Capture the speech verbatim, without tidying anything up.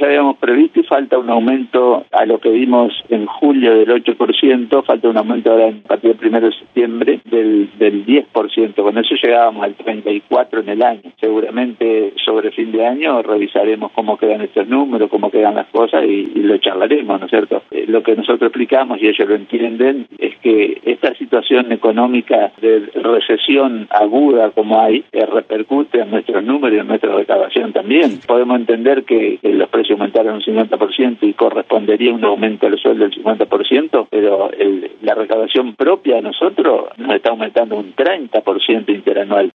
ya habíamos previsto y falta un aumento a lo que vimos en julio del ocho por ciento, falta un aumento ahora a partir del primero de septiembre del, del diez por ciento. Con eso llegábamos al treinta y cuatro por ciento en el año. Seguramente sobre fin de año revisaremos cómo quedan estos números, cómo quedan las cosas y, y lo charlaremos, ¿no es cierto? Eh, lo que nosotros explicamos, y ellos lo entienden, es que esta situación económica de recesión aguda como hay, eh, repercute en nuestros números y en nuestra recaudación también. Podemos entender que, que los precios aumentaron un cincuenta por ciento y correspondería un aumento del sueldo del cincuenta por ciento, pero el, la recaudación propia de nosotros nos está aumentando un treinta por ciento interanual.